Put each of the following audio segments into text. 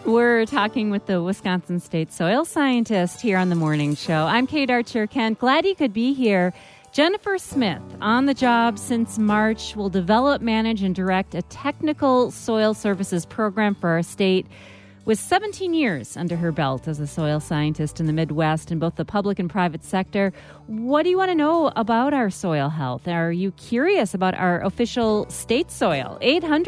We're talking with the Wisconsin State soil scientist here on the morning show. I'm Kate Archer-Kent. Glad you could be here. Jennifer Smith, on the job since March, will develop, manage, and direct a technical soil services program for our state. With 17 years under her belt as a soil scientist in the Midwest in both the public and private sector, what do you want to know about our soil health? Are you curious about our official state soil?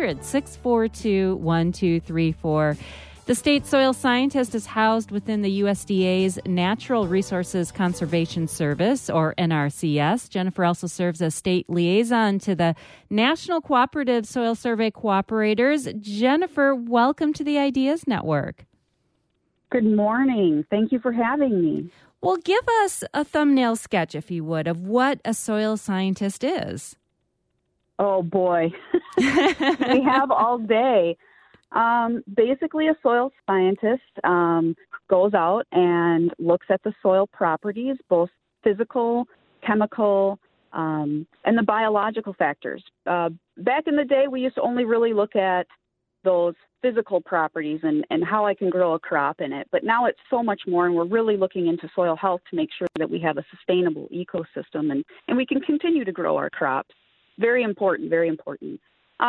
800-642-1234. The state soil scientist is housed within the USDA's Natural Resources Conservation Service, or NRCS. Jennifer also serves as state liaison to the National Cooperative Soil Survey Cooperators. Jennifer, welcome to the Ideas Network. Good morning. Thank you for having me. Well, give us a thumbnail sketch, if you would, of what a soil scientist is. Oh, boy. We have all day. Basically, a soil scientist goes out and looks at the soil properties, both physical, chemical, and the biological factors. Back in the day, we used to only really look at those physical properties and how I can grow a crop in it. But now it's so much more, and we're really looking into soil health to make sure that we have a sustainable ecosystem and we can continue to grow our crops. Very important, very important.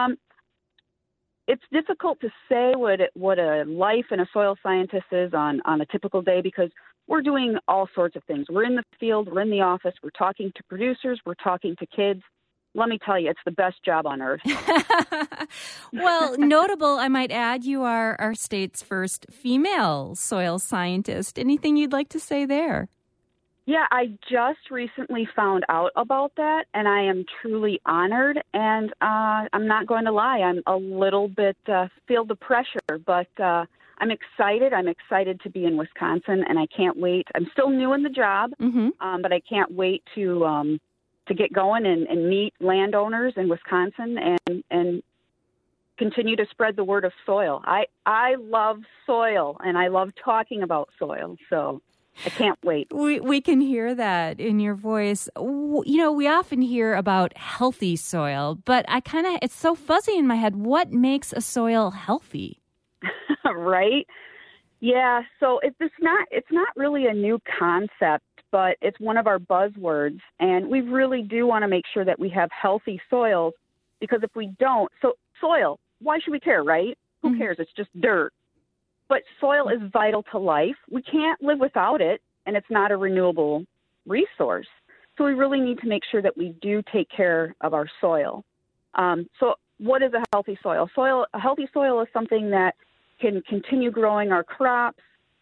It's difficult to say what a life in a soil scientist is on a typical day because we're doing all sorts of things. We're in the field, we're in the office, we're talking to producers, we're talking to kids. Let me tell you, it's the best job on earth. Well, notable, I might add, you are our state's first female soil scientist. Anything you'd like to say there? Yeah, I just recently found out about that, and I am truly honored. And I'm not going to lie, I'm a little bit feel the pressure, but I'm excited. I'm excited to be in Wisconsin, and I can't wait. I'm still new in the job, but I can't wait to get going and meet landowners in Wisconsin and continue to spread the word of soil. I love soil, and I love talking about soil, so I can't wait. We can hear that in your voice. You know, we often hear about healthy soil, but it's so fuzzy in my head. What makes a soil healthy? Right? Yeah, so it's not really a new concept, but it's one of our buzzwords, and we really do want to make sure that we have healthy soils, because if we don't, so soil, why should we care, right? Who cares? It's just dirt. But soil is vital to life. We can't live without it, and it's not a renewable resource. So we really need to make sure that we do take care of our soil. So what is a healthy soil? A healthy soil is something that can continue growing our crops.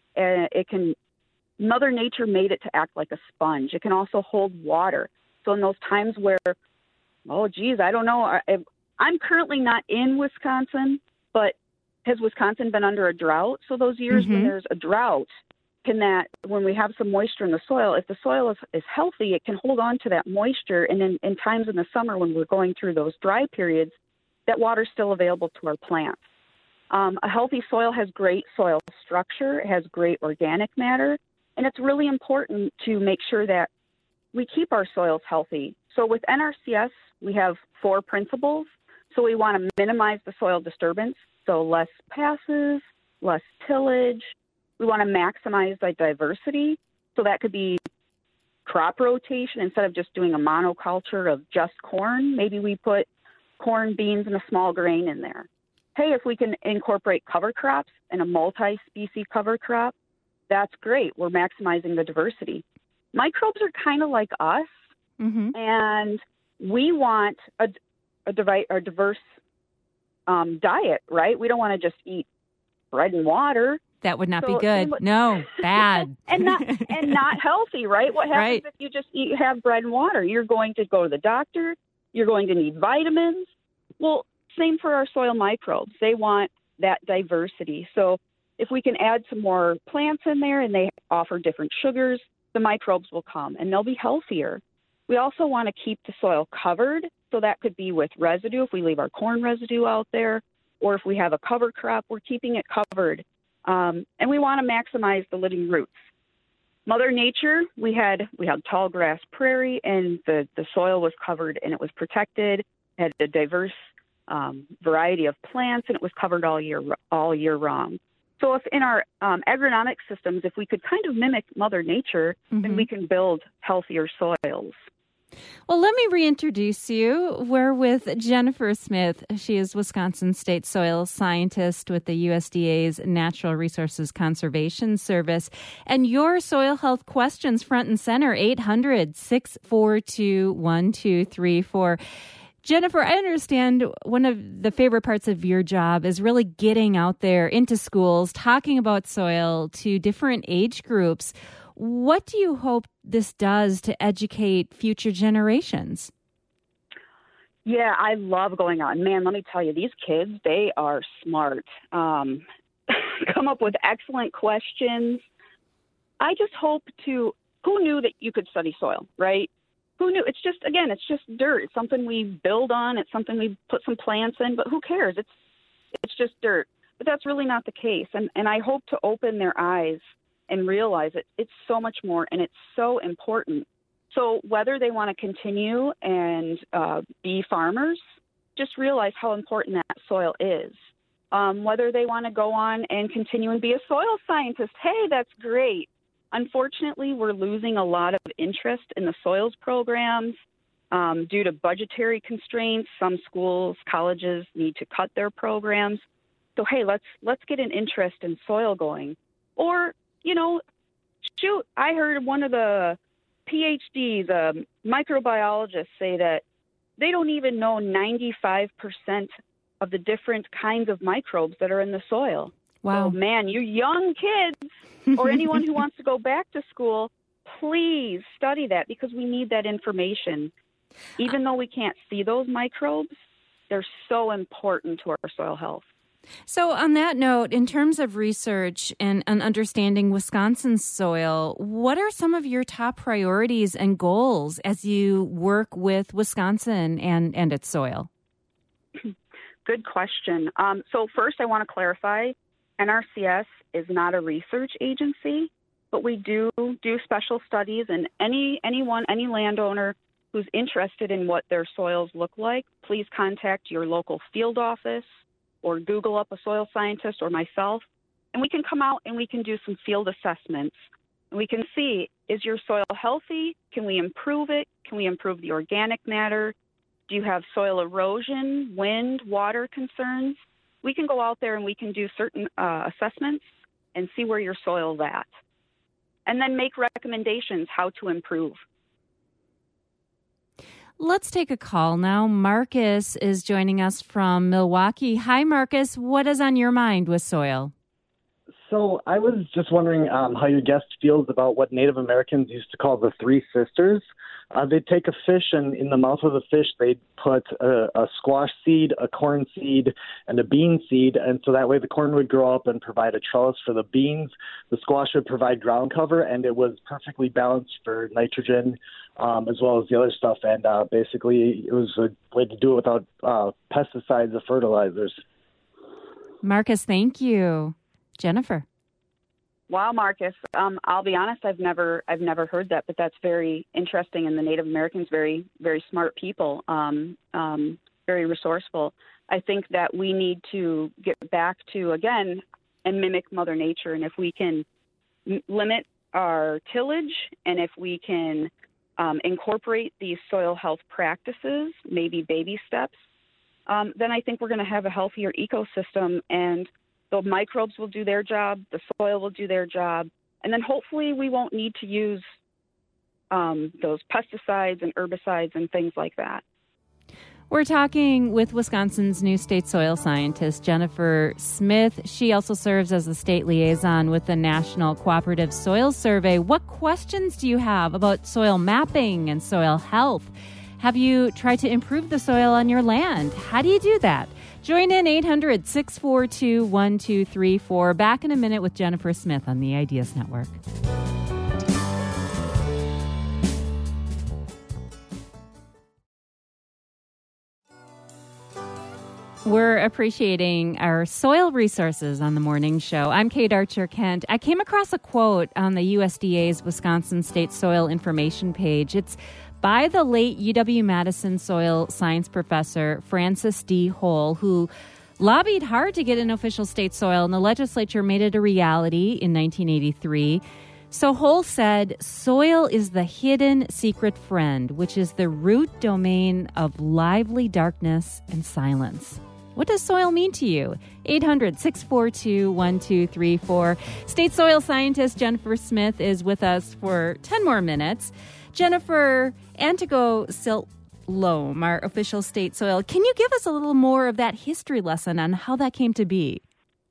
Mother Nature made it to act like a sponge. It can also hold water. So in those times where, I don't know. I'm currently not in Wisconsin, but has Wisconsin been under a drought? So those years when there's a drought, when we have some moisture in the soil, if the soil is healthy, it can hold on to that moisture. And in times in the summer when we're going through those dry periods, that water's still available to our plants. A healthy soil has great soil structure, it has great organic matter, and it's really important to make sure that we keep our soils healthy. So with NRCS, we have 4 principles. So we want to minimize the soil disturbance. So less passes, less tillage. We want to maximize the diversity. So that could be crop rotation. Instead of just doing a monoculture of just corn, maybe we put corn, beans, and a small grain in there. Hey, if we can incorporate cover crops and a multi-species cover crop, that's great. We're maximizing the diversity. Microbes are kind of like us, and we want a diverse diet, right? We don't want to just eat bread and water. That would not be good. No, bad. and not healthy, right? What happens if you just have bread and water? You're going to go to the doctor. You're going to need vitamins. Well, same for our soil microbes. They want that diversity. So if we can add some more plants in there and they offer different sugars, the microbes will come and they'll be healthier. We also want to keep the soil covered. So that could be with residue, if we leave our corn residue out there, or if we have a cover crop, we're keeping it covered. And we want to maximize the living roots. Mother Nature, we had tall grass prairie, and the soil was covered and it was protected. It had a diverse variety of plants, and it was covered all year long. So if in our agronomic systems, if we could kind of mimic Mother Nature, then we can build healthier soils. Well, let me reintroduce you. We're with Jennifer Smith. She is Wisconsin State soil scientist with the USDA's Natural Resources Conservation Service. And your soil health questions front and center, 800-642-1234. Jennifer, I understand one of the favorite parts of your job is really getting out there into schools, talking about soil to different age groups. What do you hope this does to educate future generations? Yeah, I love going on. Man, let me tell you, these kids, they are smart. Come up with excellent questions. I just hope who knew that you could study soil, right? Who knew? It's just dirt. It's something we build on. It's something we put some plants in, but who cares? It's just dirt. But that's really not the case. And I hope to open their eyes and realize it's so much more, and it's so important. So whether they want to continue and be farmers, just realize how important that soil is. Whether they want to go on and continue and be a soil scientist, hey, that's great. Unfortunately, we're losing a lot of interest in the soils programs due to budgetary constraints. Some schools, colleges need to cut their programs. So, hey, let's get an interest in soil going. Or, I heard one of the PhDs, microbiologists, say that they don't even know 95% of the different kinds of microbes that are in the soil. Wow. So, man, you young kids or anyone who wants to go back to school, please study that because we need that information. Even though we can't see those microbes, they're so important to our soil health. So on that note, in terms of research and understanding Wisconsin's soil, what are some of your top priorities and goals as you work with Wisconsin and its soil? Good question. So first, I want to clarify, NRCS is not a research agency, but we do special studies, and any landowner who's interested in what their soils look like, please contact your local field office or Google up a soil scientist or myself, and we can come out and we can do some field assessments. And we can see, is your soil healthy? Can we improve it? Can we improve the organic matter? Do you have soil erosion, wind, water concerns? We can go out there and we can do certain assessments and see where your soil's at, and then make recommendations how to improve. Let's take a call now. Marcus is joining us from Milwaukee. Hi, Marcus. What is on your mind with soil? So I was just wondering how your guest feels about what Native Americans used to call the Three Sisters. They'd take a fish, and in the mouth of the fish, they'd put a squash seed, a corn seed, and a bean seed. And so that way the corn would grow up and provide a trellis for the beans. The squash would provide ground cover, and it was perfectly balanced for nitrogen as well as the other stuff. And basically it was a way to do it without pesticides or fertilizers. Marcus, thank you. Jennifer. Wow, Marcus. I'll be honest, I've never heard that, but that's very interesting. And the Native Americans, very, very smart people, very resourceful. I think that we need to get back to, again, and mimic Mother Nature. And if we can limit our tillage, and if we can incorporate these soil health practices, maybe baby steps, then I think we're going to have a healthier ecosystem, and the microbes will do their job, the soil will do their job, and then hopefully we won't need to use those pesticides and herbicides and things like that. We're talking with Wisconsin's new state soil scientist, Jennifer Smith. She also serves as the state liaison with the National Cooperative Soil Survey. What questions do you have about soil mapping and soil health? Have you tried to improve the soil on your land? How do you do that? Join in 800-642-1234. Back in a minute with Jennifer Smith on the Ideas Network. We're appreciating our soil resources on the morning show. I'm Kate Archer-Kent. I came across a quote on the USDA's Wisconsin State Soil Information page. It's by the late UW-Madison soil science professor Francis D. Hole, who lobbied hard to get an official state soil, and the legislature made it a reality in 1983. So Hull said, soil is the hidden secret friend, which is the root domain of lively darkness and silence. What does soil mean to you? 800-642-1234. State soil scientist Jennifer Smith is with us for 10 more minutes. Jennifer, Antigo Silt Loam, our official state soil. Can you give us a little more of that history lesson on how that came to be?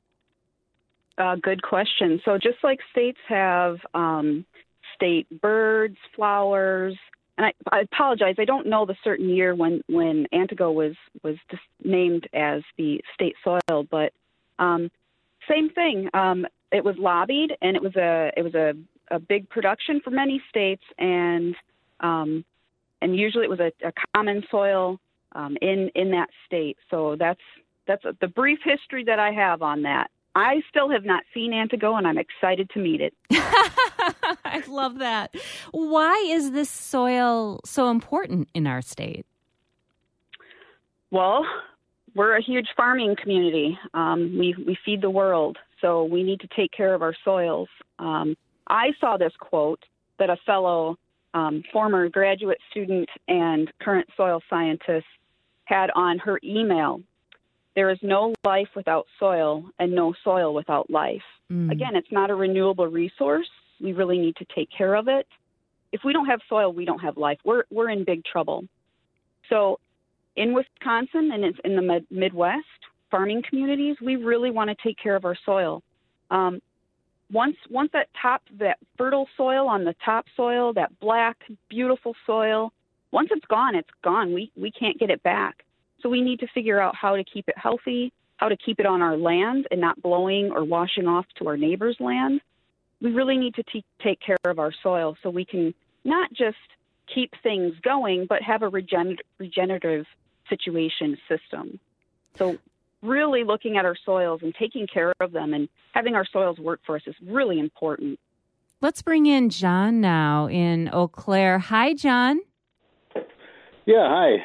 Good question. So just like states have state birds, flowers, and I apologize, I don't know the certain year when Antigo was just named as the state soil, but same thing. It was lobbied, and it was a big production for many states, and usually it was a common soil in that state. So that's the brief history that I have on that. I still have not seen Antigo, and I'm excited to meet it. I love that. Why is this soil so important in our state? Well, we're a huge farming community. We feed the world, so we need to take care of our soils. I saw this quote that a fellow former graduate student and current soil scientist had on her email. There is no life without soil and no soil without life. Again, it's not a renewable resource. We really need to take care of it. If we don't have soil, we don't have life. We're in big trouble. So in Wisconsin and in the Midwest, farming communities, we really want to take care of our soil. Once that fertile soil on the top soil, that black, beautiful soil, once it's gone, it's gone. We can't get it back. So we need to figure out how to keep it healthy, how to keep it on our land and not blowing or washing off to our neighbor's land. We really need to take care of our soil so we can not just keep things going, but have a regenerative situation system. So really looking at our soils and taking care of them and having our soils work for us is really important. Let's bring in John now in Eau Claire. Hi, John. Yeah, hi.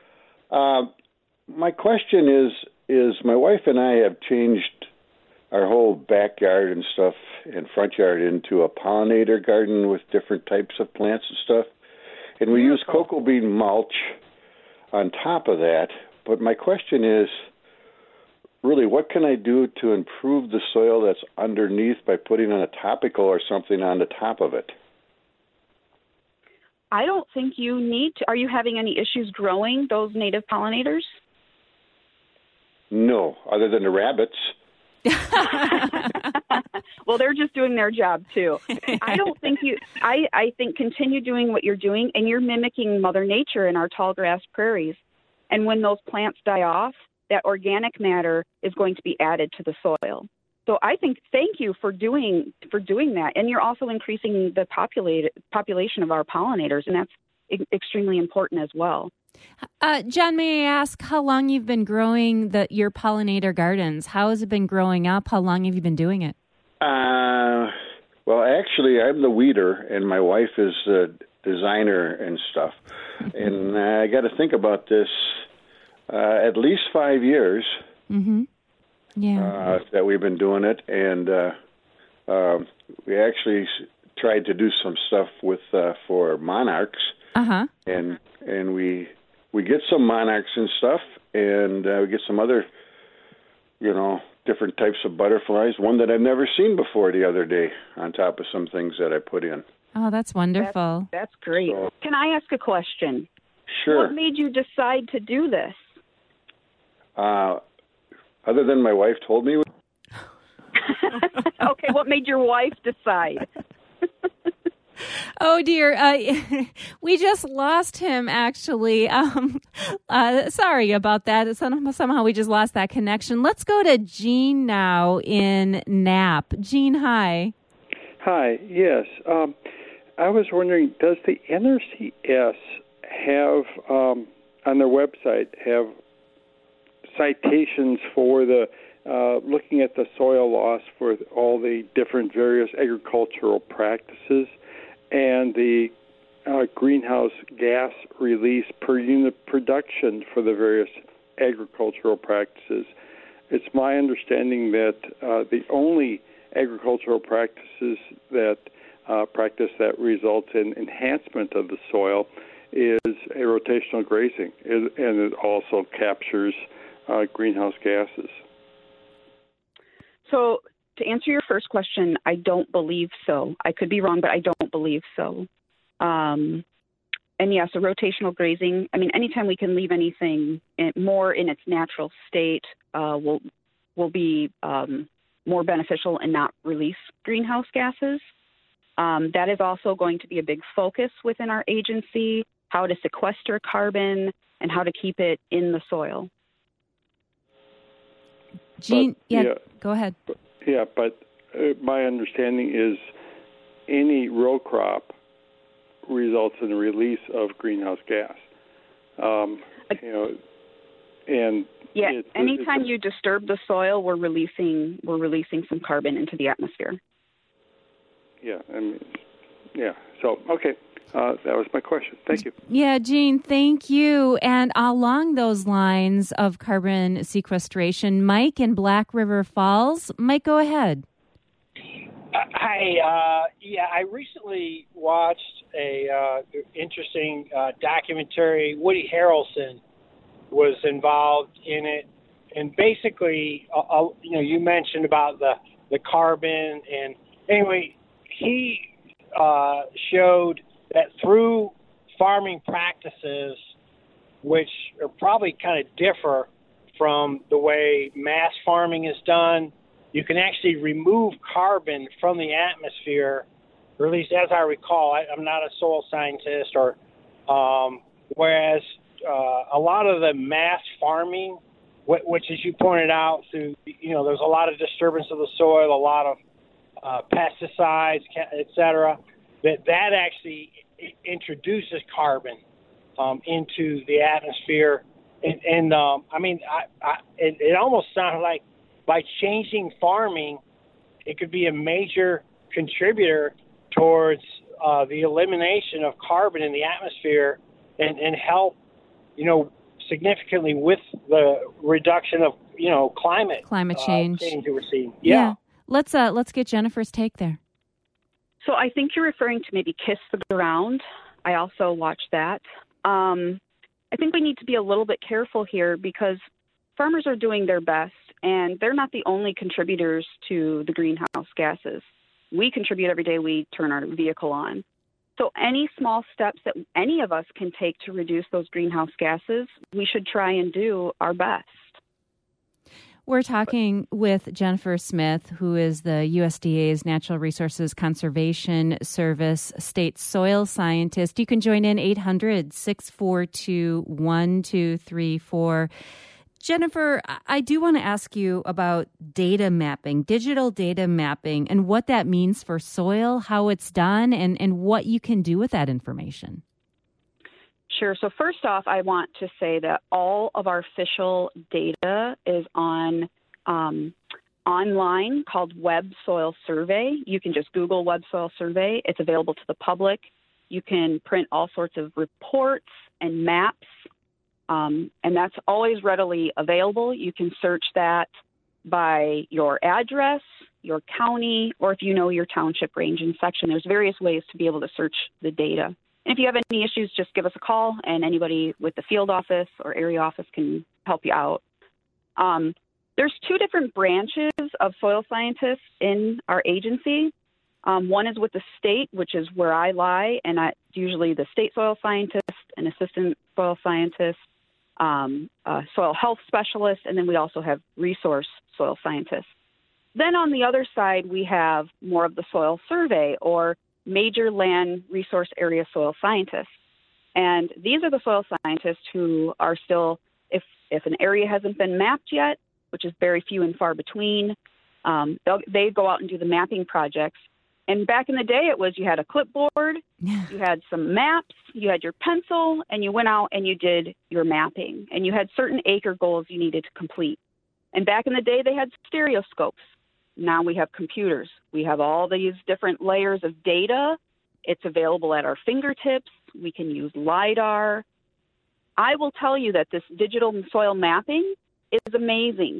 My question is my wife and I have changed our whole backyard and stuff and front yard into a pollinator garden with different types of plants and stuff. And we use cocoa bean mulch on top of that. But my question is, really, what can I do to improve the soil that's underneath by putting on a topical or something on the top of it? I don't think you need to. Are you having any issues growing those native pollinators? No, other than the rabbits. Well, they're just doing their job, too. I don't think I think continue doing what you're doing, and you're mimicking Mother Nature in our tall grass prairies. And when those plants die off, that organic matter is going to be added to the soil. So I think thank you for doing that. And you're also increasing the population of our pollinators, and that's extremely important as well. John, may I ask how long you've been growing your pollinator gardens? How has it been growing up? How long have you been doing it? Well, actually, I'm the weeder, and my wife is the designer and stuff. And I got to think about this at least 5 years. Mm-hmm. Yeah. That we've been doing it, and we actually tried to do some stuff with for monarchs. Uh-huh. And we get some monarchs and stuff, and we get some other, different types of butterflies. One that I've never seen before the other day, on top of some things that I put in. Oh, that's wonderful. That's great. So, can I ask a question? Sure. What made you decide to do this? Other than my wife told me. Okay, what made your wife decide? Oh, dear. We just lost him, actually. Sorry about that. Somehow we just lost that connection. Let's go to Jean now in Knapp. Jean, hi. Hi, yes. I was wondering, does the NRCS have, on their website, have citations for the looking at the soil loss for all the different various agricultural practices and the greenhouse gas release per unit production for the various agricultural practices? It's my understanding that the only agricultural practices that results in enhancement of the soil is a rotational grazing, and it also captures greenhouse gases. So to answer your first question, I don't believe so. I could be wrong, but I don't believe so. And yes, a rotational grazing, I mean, anytime we can leave anything more in its natural state will be more beneficial and not release greenhouse gases. That is also going to be a big focus within our agency, how to sequester carbon and how to keep it in the soil. Gene, go ahead. But my understanding is any row crop results in the release of greenhouse gas. Anytime you disturb the soil, we're releasing some carbon into the atmosphere. So, okay. That was my question. Thank you. Yeah, Gene, thank you. And along those lines of carbon sequestration, Mike in Black River Falls. Mike, go ahead. Hi. I recently watched a interesting documentary. Woody Harrelson was involved in it. And basically, you mentioned about the carbon. And anyway, he showed that through farming practices, which are probably kind of differ from the way mass farming is done, you can actually remove carbon from the atmosphere, or at least as I recall. I'm not a soil scientist, whereas a lot of the mass farming, which as you pointed out, there's a lot of disturbance of the soil, a lot of pesticides, et cetera, that actually introduces carbon into the atmosphere. It almost sounded like by changing farming, it could be a major contributor towards the elimination of carbon in the atmosphere and help, significantly with the reduction of, climate change that we're seeing. Yeah. Let's get Jennifer's take there. So I think you're referring to maybe Kiss the Ground. I also watched that. I think we need to be a little bit careful here because farmers are doing their best, and they're not the only contributors to the greenhouse gases. We contribute every day we turn our vehicle on. So any small steps that any of us can take to reduce those greenhouse gases, we should try and do our best. We're talking with Jennifer Smith, who is the USDA's Natural Resources Conservation Service state soil scientist. You can join in 800-642-1234. Jennifer, I do want to ask you about data mapping, digital data mapping, and what that means for soil, how it's done, and what you can do with that information. Sure. So first off, I want to say that all of our official data is on online called Web Soil Survey. You can just Google Web Soil Survey. It's available to the public. You can print all sorts of reports and maps, and that's always readily available. You can search that by your address, your county, or if you know your township range and section. There's various ways to be able to search the data. And if you have any issues, just give us a call, and anybody with the field office or area office can help you out. There's two different branches of soil scientists in our agency. One is with the state, which is where I lie, and usually the state soil scientist, an assistant soil scientist, soil health specialist, and then we also have resource soil scientists. Then on the other side, we have more of the soil survey or major land resource area soil scientists. And these are the soil scientists who are still, if an area hasn't been mapped yet, which is very few and far between, they go out and do the mapping projects. And back in the day, it was you had a clipboard, you had some maps, you had your pencil, and you went out and you did your mapping. And you had certain acre goals you needed to complete. And back in the day, they had stereoscopes. Now we have computers. We have all these different layers of data. It's available at our fingertips. We can use LiDAR. I will tell you that this digital soil mapping is amazing.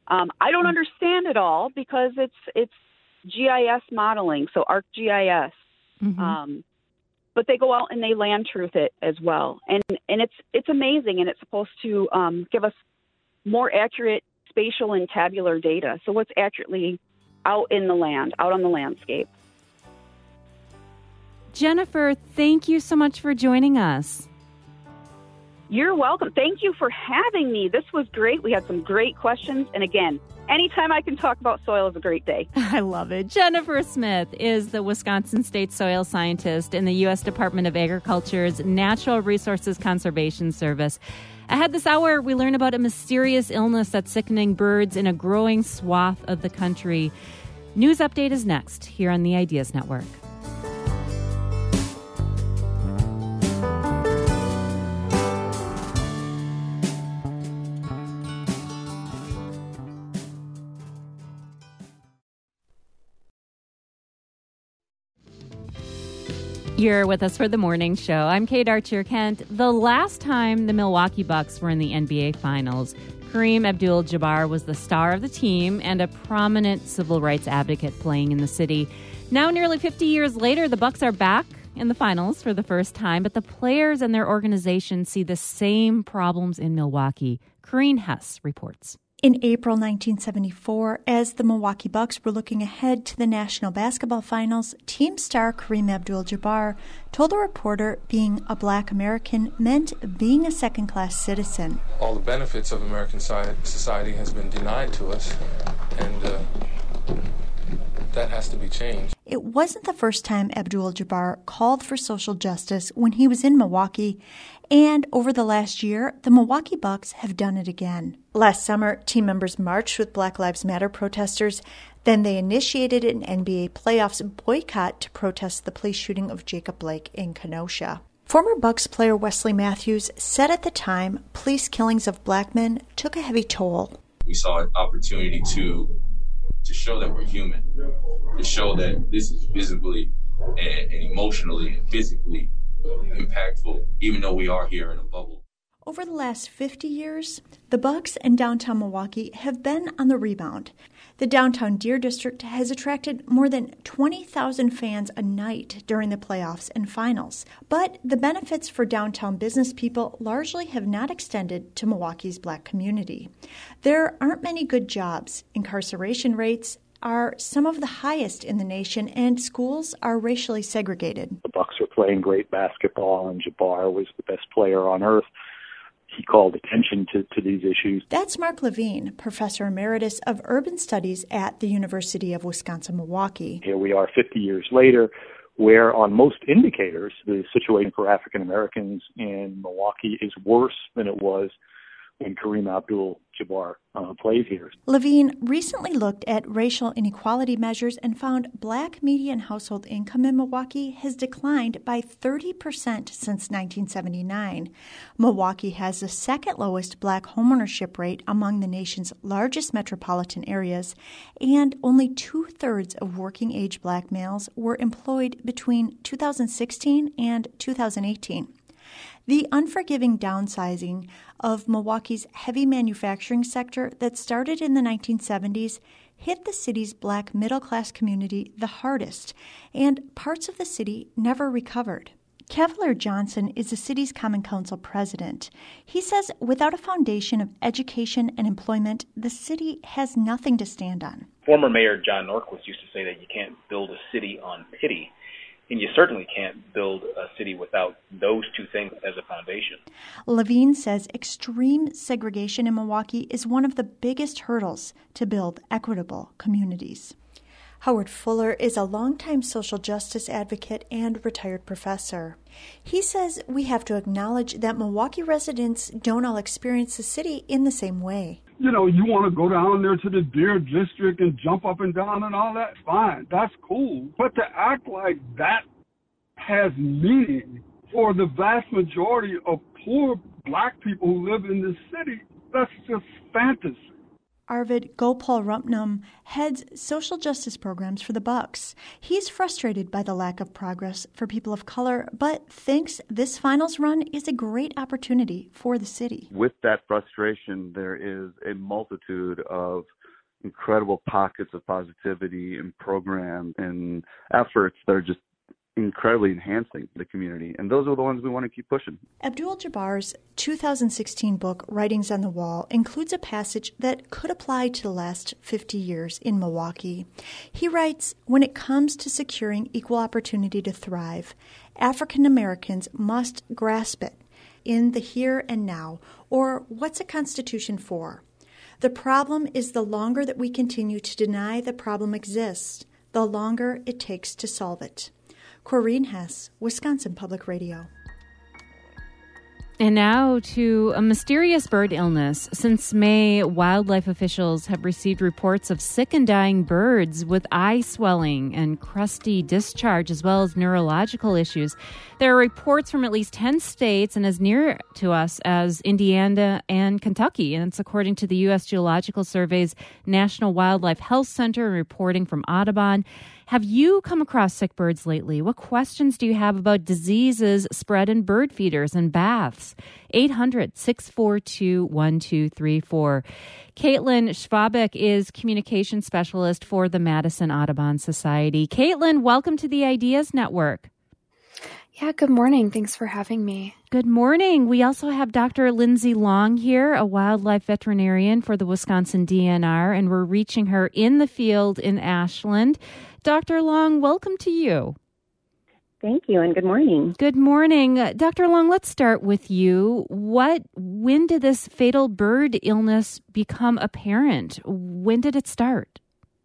I don't understand it all because it's GIS modeling, so ArcGIS. Mm-hmm. But they go out and they land truth it as well, and it's amazing, and it's supposed to give us more accurate spatial and tabular data. So what's accurately out in the land, out on the landscape. Jennifer, thank you so much for joining us. You're welcome. Thank you for having me. This was great. We had some great questions. And again, anytime I can talk about soil is a great day. I love it. Jennifer Smith is the Wisconsin State soil scientist in the U.S. Department of Agriculture's Natural Resources Conservation Service. Ahead this hour, we learn about a mysterious illness that's sickening birds in a growing swath of the country. News Update is next here on the Ideas Network. You're with us for the morning show. I'm Kate Archer-Kent. The last time the Milwaukee Bucks were in the NBA Finals, Kareem Abdul-Jabbar was the star of the team and a prominent civil rights advocate playing in the city. Now, nearly 50 years later, the Bucks are back in the finals for the first time, but the players and their organization see the same problems in Milwaukee. Corrine Hess reports. In April 1974, as the Milwaukee Bucks were looking ahead to the National Basketball Finals, team star Kareem Abdul-Jabbar told a reporter being a black American meant being a second-class citizen. All the benefits of American society has been denied to us, and that has to be changed. It wasn't the first time Abdul-Jabbar called for social justice when he was in Milwaukee, and over the last year, the Milwaukee Bucks have done it again. Last summer, team members marched with Black Lives Matter protesters. Then they initiated an NBA playoffs boycott to protest the police shooting of Jacob Blake in Kenosha. Former Bucks player Wesley Matthews said at the time police killings of black men took a heavy toll. We saw an opportunity to show that we're human, to show that this is visibly and emotionally and physically impactful, even though we are here in a bubble. Over the last 50 years, the Bucks and downtown Milwaukee have been on the rebound. The downtown Deer District has attracted more than 20,000 fans a night during the playoffs and finals. But the benefits for downtown business people largely have not extended to Milwaukee's black community. There aren't many good jobs. Incarceration rates are some of the highest in the nation, and schools are racially segregated. The Bucks are playing great basketball, and Jabbar was the best player on earth. He called attention to these issues. That's Mark Levine, Professor Emeritus of Urban Studies at the University of Wisconsin-Milwaukee. Here we are 50 years later, where on most indicators, the situation for African Americans in Milwaukee is worse than it was when Kareem Abdul-Jabbar played here. Levine recently looked at racial inequality measures and found black median household income in Milwaukee has declined by 30% since 1979. Milwaukee has the second lowest black homeownership rate among the nation's largest metropolitan areas, and only 2/3 of working-age black males were employed between 2016 and 2018. The unforgiving downsizing of Milwaukee's heavy manufacturing sector that started in the 1970s hit the city's black middle-class community the hardest, and parts of the city never recovered. Cavalier Johnson is the city's Common Council president. He says without a foundation of education and employment, the city has nothing to stand on. Former Mayor John Norquist used to say that you can't build a city on pity. And you certainly can't build a city without those two things as a foundation. Levine says extreme segregation in Milwaukee is one of the biggest hurdles to build equitable communities. Howard Fuller is a longtime social justice advocate and retired professor. He says we have to acknowledge that Milwaukee residents don't all experience the city in the same way. You know, you want to go down there to the Deer District and jump up and down and all that, fine, that's cool. But to act like that has meaning for the vast majority of poor black people who live in this city, that's just fantasy. Arvid Gopal-Rumpnam heads social justice programs for the Bucks. He's frustrated by the lack of progress for people of color, but thinks this finals run is a great opportunity for the city. With that frustration, there is a multitude of incredible pockets of positivity and programs and efforts that are just incredibly enhancing the community. And those are the ones we want to keep pushing. Abdul-Jabbar's 2016 book, Writings on the Wall, includes a passage that could apply to the last 50 years in Milwaukee. He writes, "When it comes to securing equal opportunity to thrive, African Americans must grasp it in the here and now, or what's a constitution for? The problem is the longer that we continue to deny the problem exists, the longer it takes to solve it." Corrine Hess, Wisconsin Public Radio. And now to a mysterious bird illness. Since May, wildlife officials have received reports of sick and dying birds with eye swelling and crusty discharge, as well as neurological issues. There are reports from at least 10 states and as near to us as Indiana and Kentucky. And it's according to the U.S. Geological Survey's National Wildlife Health Center and reporting from Audubon. Have you come across sick birds lately? What questions do you have about diseases spread in bird feeders and baths? 800-642-1234. Caitlin Schwabek is communication specialist for the Madison Audubon Society. Caitlin, welcome to the Ideas Network. Yeah, good morning. Thanks for having me. Good morning. We also have Dr. Lindsay Long here, a wildlife veterinarian for the Wisconsin DNR, and we're reaching her in the field in Ashland. Dr. Long, welcome to you. Thank you, and good morning. Good morning. Dr. Long, let's start with you. When did this fatal bird illness become apparent? When did it start?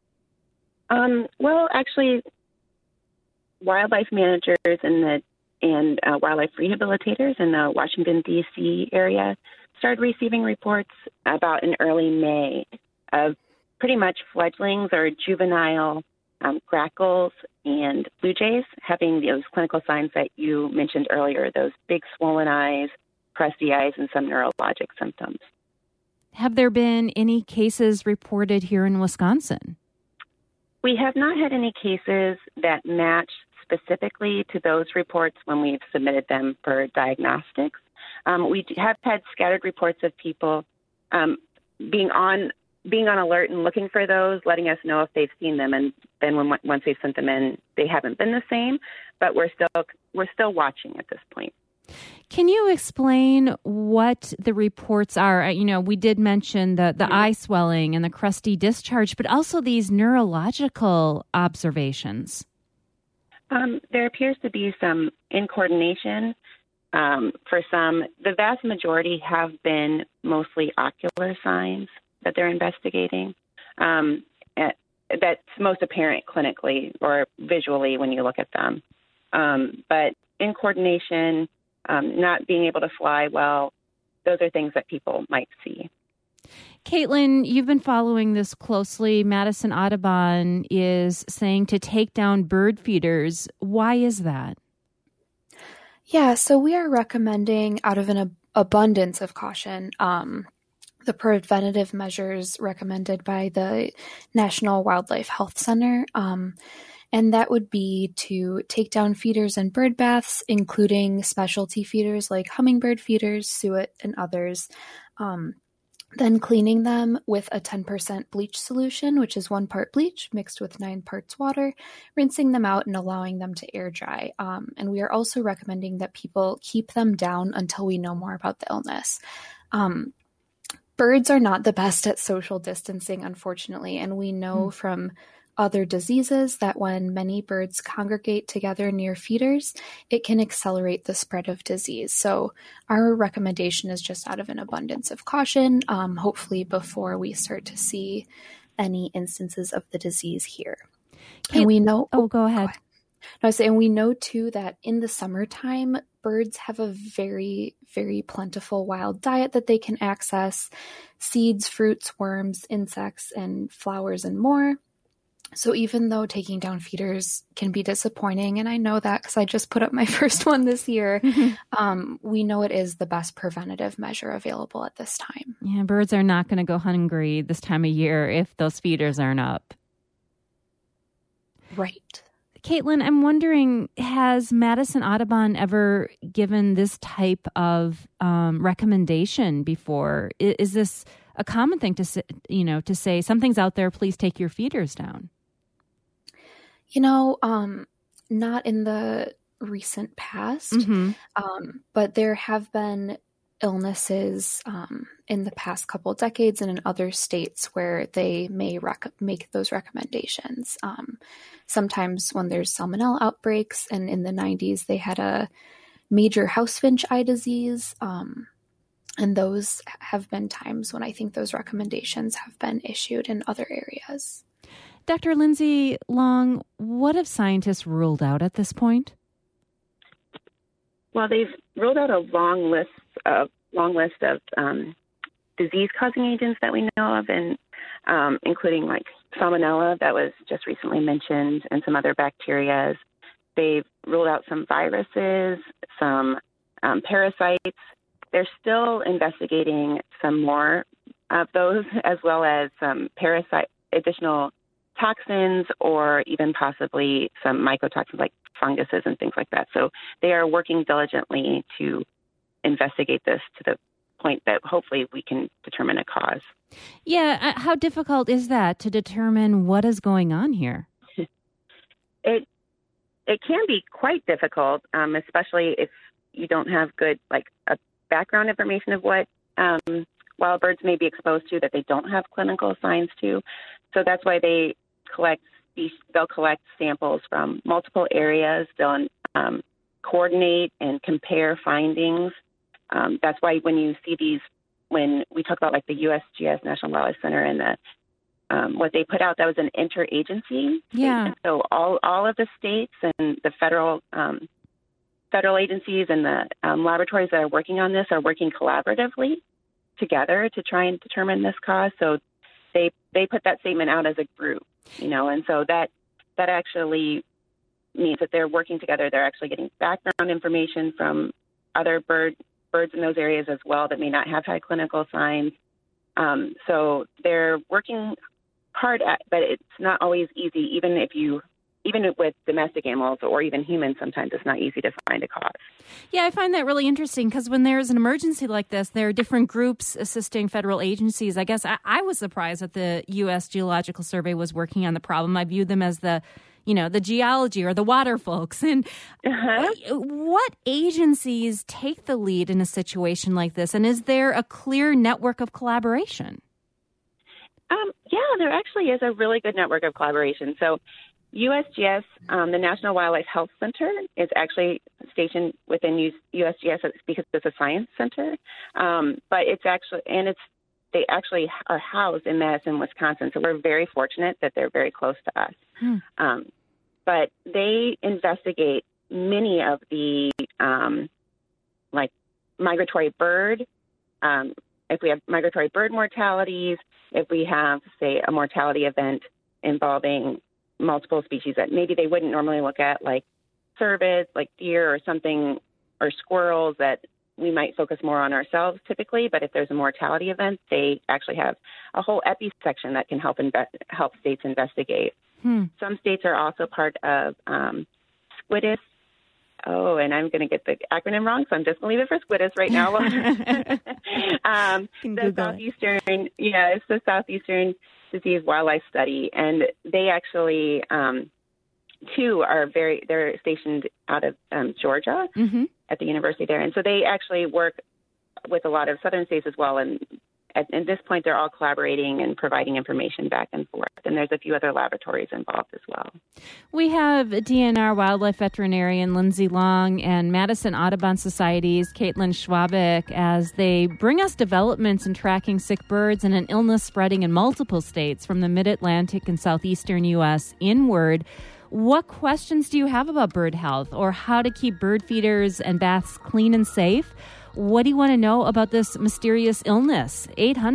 Well, actually, wildlife managers and wildlife rehabilitators in the Washington, D.C. area started receiving reports about in early May of pretty much fledglings or juvenile grackles and blue jays having those clinical signs that you mentioned earlier, those big swollen eyes, crusty eyes, and some neurologic symptoms. Have there been any cases reported here in Wisconsin? We have not had any cases that match specifically to those reports when we've submitted them for diagnostics. We have had scattered reports of people being on alert and looking for those, letting us know if they've seen them, and then once they've sent them in, they haven't been the same. But we're still watching at this point. Can you explain what the reports are? We did mention the eye swelling and the crusty discharge, but also these neurological observations. There appears to be some incoordination for some. The vast majority have been mostly ocular signs that they're investigating. That's most apparent clinically or visually when you look at them. But incoordination, not being able to fly well, those are things that people might see. Caitlin, you've been following this closely. Madison Audubon is saying to take down bird feeders. Why is that? Yeah, so we are recommending, out of an abundance of caution, the preventative measures recommended by the National Wildlife Health Center. And that would be to take down feeders and bird baths, including specialty feeders like hummingbird feeders, suet, and others. Then cleaning them with a 10% bleach solution, which is 1 part bleach mixed with 9 parts water, rinsing them out and allowing them to air dry. And we are also recommending that people keep them down until we know more about the illness. Birds are not the best at social distancing, unfortunately, and we know from other diseases that when many birds congregate together near feeders, it can accelerate the spread of disease. So our recommendation is just out of an abundance of caution, hopefully before we start to see any instances of the disease here. And we know... Oh, go ahead. No, I was saying we know, too, that in the summertime, birds have a very, very plentiful wild diet that they can access: seeds, fruits, worms, insects, and flowers, and more. So even though taking down feeders can be disappointing, and I know that because I just put up my first one this year, we know it is the best preventative measure available at this time. Yeah, birds are not going to go hungry this time of year if those feeders aren't up. Right. Caitlin, I'm wondering, has Madison Audubon ever given this type of recommendation before? Is this a common thing to say something's out there, please take your feeders down? Not in the recent past, Mm-hmm. but there have been illnesses in the past couple of decades and in other states where they may make those recommendations. Sometimes when there's salmonella outbreaks, and in the 90s they had a major house finch eye disease, and those have been times when I think those recommendations have been issued in other areas. Dr. Lindsay Long, what have scientists ruled out at this point? Well, they've ruled out a long list of disease-causing agents that we know of, and including like salmonella that was just recently mentioned, and some other bacterias. They've ruled out some viruses, some parasites. They're still investigating some more of those, as well as some additional toxins, or even possibly some mycotoxins like funguses and things like that. So they are working diligently to investigate this to the point that hopefully we can determine a cause. Yeah, how difficult is that to determine what is going on here? It can be quite difficult, especially if you don't have good a background information of what wild birds may be exposed to that they don't have clinical signs to. So that's why they'll collect samples from multiple areas. They'll coordinate and compare findings. That's why when you see these, when we talk about like the USGS National Wildlife Center and what they put out, that was an interagency statement. So all of the states and the federal agencies and the laboratories that are working on this are working collaboratively together to try and determine this cause. So they put that statement out as a group, and so that actually means that they're working together. They're actually getting background information from other birds in those areas as well that may not have had clinical signs. So they're working hard but it's not always easy, even with domestic animals or even humans. Sometimes it's not easy to find a cause. Yeah, I find that really interesting because when there's an emergency like this, there are different groups assisting federal agencies. I guess I was surprised that the U.S. Geological Survey was working on the problem. I viewed them as the geology or the water folks. And what agencies take the lead in a situation like this? And is there a clear network of collaboration? There actually is a really good network of collaboration. So USGS, the National Wildlife Health Center, is actually stationed within USGS because it's a science center. But they actually are housed in Madison, Wisconsin. So we're very fortunate that they're very close to us. But they investigate many of the migratory bird. If we have migratory bird mortalities, if we have, say, a mortality event involving multiple species that maybe they wouldn't normally look at, like cervids, like deer or something, or squirrels that we might focus more on ourselves typically. But if there's a mortality event, they actually have a whole epi section that can help states investigate. Some states are also part of SCWIDIS. Oh, and I'm going to get the acronym wrong, so I'm just going to leave it for SCWIDIS right now. It's the Southeastern Disease Wildlife Study, and they actually, they're stationed out of Georgia at the university there, and so they actually work with a lot of southern states as well, and at this point, they're all collaborating and providing information back and forth. And there's a few other laboratories involved as well. We have DNR wildlife veterinarian Lindsay Long and Madison Audubon Society's Caitlin Schwabek as they bring us developments in tracking sick birds and an illness spreading in multiple states from the mid-Atlantic and southeastern U.S. inward. What questions do you have about bird health or how to keep bird feeders and baths clean and safe? What do you want to know about this mysterious illness?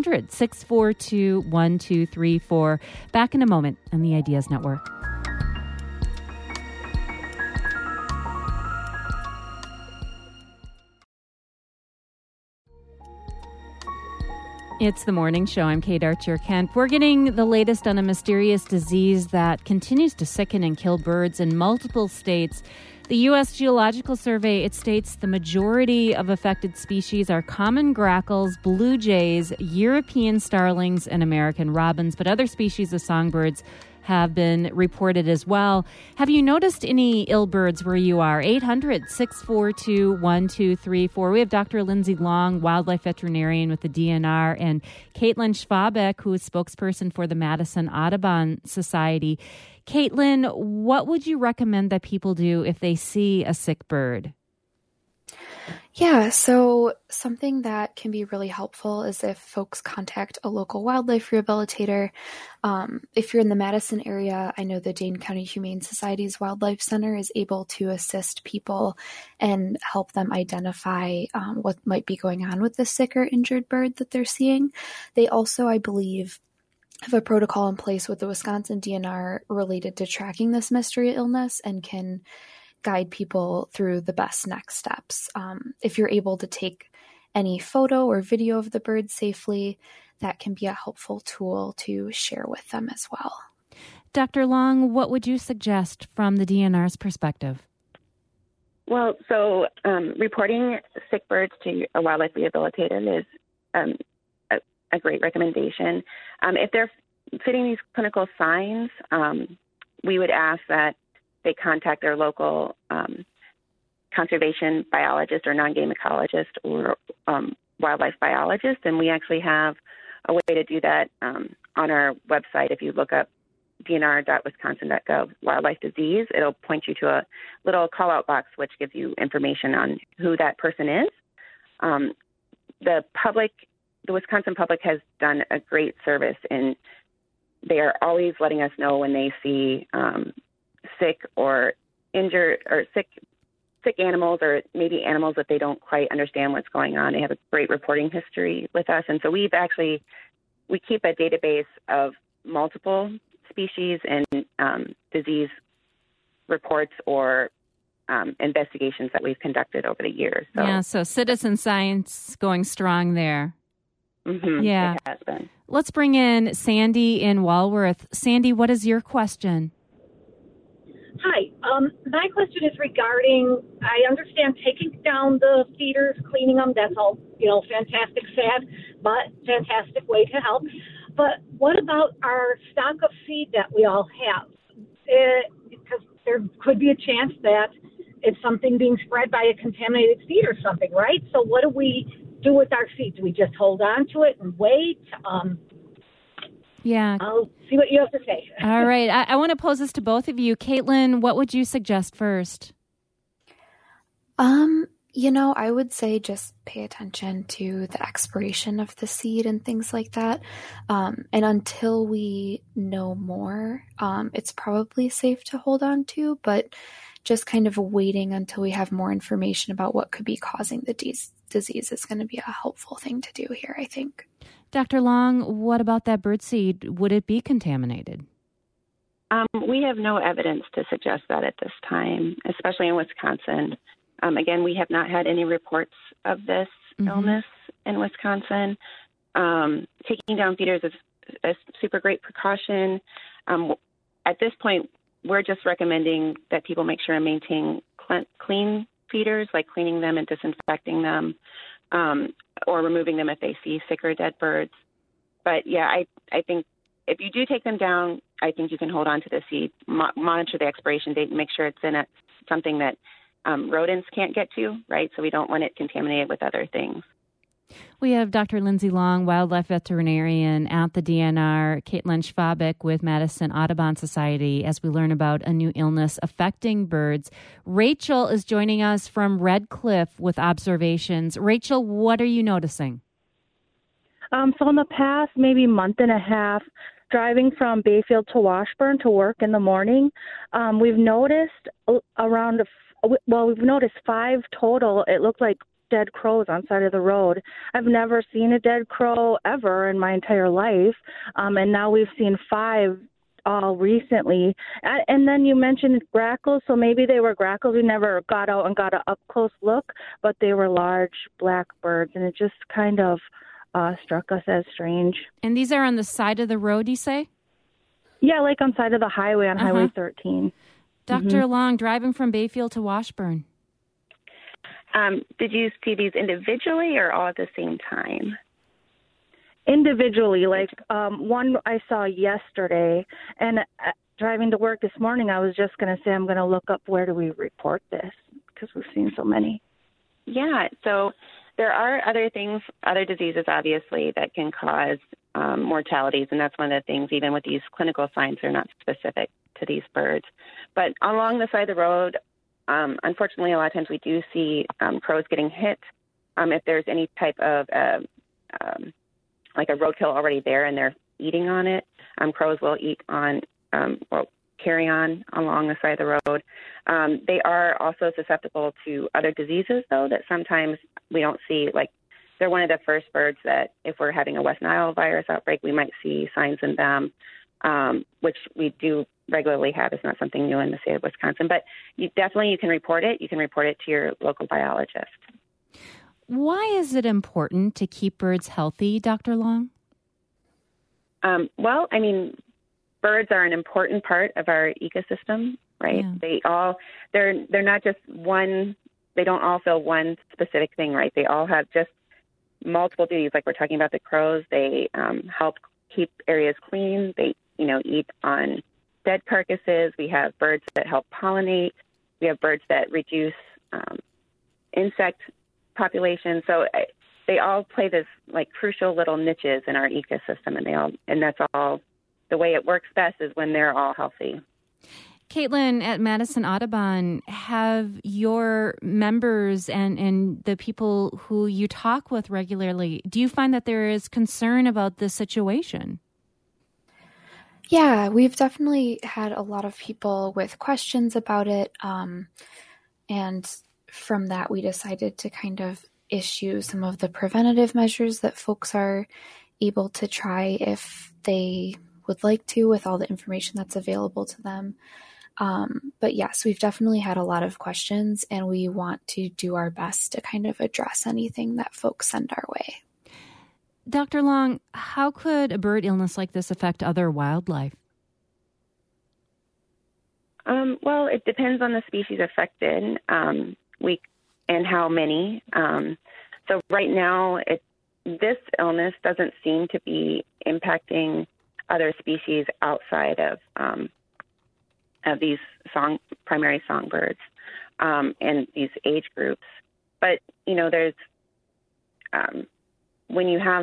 800-642-1234. Back in a moment on the Ideas Network. It's the morning show. I'm Kate Archer-Kent. We're getting the latest on a mysterious disease that continues to sicken and kill birds in multiple states. The U.S. Geological Survey, it states the majority of affected species are common grackles, blue jays, European starlings, and American robins, but other species of songbirds have been reported as well. Have you noticed any ill birds where you are? 800-642-1234. We have Dr. Lindsay Long, wildlife veterinarian with the DNR, and Caitlin Schwabeck, who is spokesperson for the Madison Audubon Society. Caitlin, what would you recommend that people do if they see a sick bird? Yeah, so something that can be really helpful is if folks contact a local wildlife rehabilitator. If you're in the Madison area, I know the Dane County Humane Society's Wildlife Center is able to assist people and help them identify what might be going on with the sick or injured bird that they're seeing. They also, I believe, have a protocol in place with the Wisconsin DNR related to tracking this mystery illness and can guide people through the best next steps. If you're able to take any photo or video of the bird safely, that can be a helpful tool to share with them as well. Dr. Long, what would you suggest from the DNR's perspective? Well, so reporting sick birds to a wildlife rehabilitator is a great recommendation. If they're fitting these clinical signs, we would ask that they contact their local conservation biologist or non-game ecologist or wildlife biologist. And we actually have a way to do that on our website. If you look up dnr.wisconsin.gov wildlife disease, it'll point you to a little call-out box which gives you information on who that person is. The Wisconsin public has done a great service, and they are always letting us know when they see sick or injured or sick animals, or maybe animals that they don't quite understand what's going on. They have a great reporting history with us. And so we keep a database of multiple species and disease reports or investigations that we've conducted over the years. So citizen science going strong there. Mm-hmm, yeah. It has been. Let's bring in Sandy in Walworth. Sandy, what is your question? Hi. My question is regarding, I understand taking down the feeders, cleaning them, that's all, fantastic, sad, but fantastic way to help. But what about our stock of seed that we all have? Because there could be a chance that it's something being spread by a contaminated seed or something, right? So what do we do with our seed? Do we just hold on to it and wait? Yeah. I'll see what you have to say. All right. I want to pose this to both of you. Caitlin, what would you suggest first? I would say just pay attention to the expiration of the seed and things like that. And until we know more, it's probably safe to hold on to, but just kind of waiting until we have more information about what could be causing the disease is going to be a helpful thing to do here, I think. Dr. Long, what about that birdseed? Would it be contaminated? We have no evidence to suggest that at this time, especially in Wisconsin. Again, we have not had any reports of this illness in Wisconsin. Taking down feeders is a super great precaution. At this point, we're just recommending that people make sure and maintain clean feeders, like cleaning them and disinfecting them, or removing them if they see sick or dead birds. But yeah, I think if you do take them down, I think you can hold on to the seed, monitor the expiration date, and make sure it's in something that rodents can't get to, right? So we don't want it contaminated with other things. We have Dr. Lindsay Long, wildlife veterinarian at the DNR, Caitlin Schwabeck with Madison Audubon Society, as we learn about a new illness affecting birds. Rachel is joining us from Red Cliff with observations. Rachel, what are you noticing? So in the past maybe month and a half, driving from Bayfield to Washburn to work in the morning, we've noticed we've noticed 5 total. It looked like dead crows on side of the road. I've never seen a dead crow ever in my entire life, and now we've seen 5 all recently. And then you mentioned grackles, so maybe they were grackles. We never got out and got an up-close look, but they were large black birds, and it just kind of struck us as strange. And these are on the side of the road, you say? Yeah, like on side of the highway on Highway 13. Dr. Long, driving from Bayfield to Washburn. Did you see these individually or all at the same time? Individually, like one I saw yesterday, and driving to work this morning, I was just going to say I'm going to look up where do we report this, because we've seen so many. Yeah, so there are other things, other diseases, obviously, that can cause mortalities, and that's one of the things, even with these clinical signs, they're not specific to these birds. But along the side of the road, unfortunately, a lot of times we do see crows getting hit. If there's any type of like a roadkill already there and they're eating on it, crows will eat on or carry on along the side of the road. They are also susceptible to other diseases, though, that sometimes we don't see. Like, they're one of the first birds that, if we're having a West Nile virus outbreak, we might see signs in them, which we do regularly have. It's not something new in the state of Wisconsin. But you can report it. You can report it to your local biologist. Why is it important to keep birds healthy, Dr. Long? Well, I mean, birds are an important part of our ecosystem, right? Yeah. They're not just one. They don't all fill one specific thing, right? They all have just multiple duties. Like we're talking about the crows, they help keep areas clean. They, eat on dead carcasses. We have birds that help pollinate. We have birds that reduce insect population. So they all play this like crucial little niches in our ecosystem, and that's all. The way it works best is when they're all healthy. Caitlin, at Madison Audubon, have your members and the people who you talk with regularly, do you find that there is concern about this situation? Yeah, we've definitely had a lot of people with questions about it. And from that, we decided to kind of issue some of the preventative measures that folks are able to try if they would like to, with all the information that's available to them. But yes, we've definitely had a lot of questions, and we want to do our best to kind of address anything that folks send our way. Dr. Long, how could a bird illness like this affect other wildlife? Well, it depends on the species affected, and how many. So right now, this illness doesn't seem to be impacting other species outside of these primary songbirds and these age groups. But, there's when you have,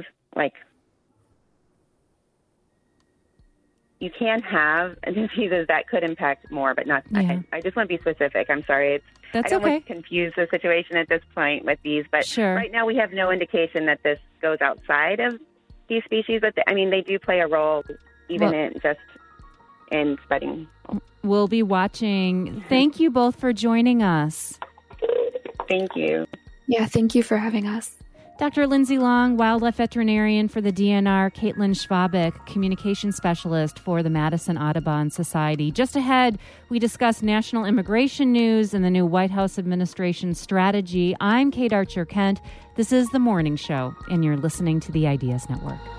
you can have diseases that could impact more, but not. Yeah. I just want to be specific. I'm sorry. I don't want to confuse the situation at this point with these, but Right now we have no indication that this goes outside of these species. But they do play a role, even in spreading. We'll be watching. Thank you both for joining us. Thank you. Yeah, thank you for having us. Dr. Lindsay Long, wildlife veterinarian for the DNR, Caitlin Schwabik, communication specialist for the Madison Audubon Society. Just ahead, we discuss national immigration news and the new White House administration strategy. I'm Kate Archer-Kent. This is The Morning Show, and you're listening to the Ideas Network.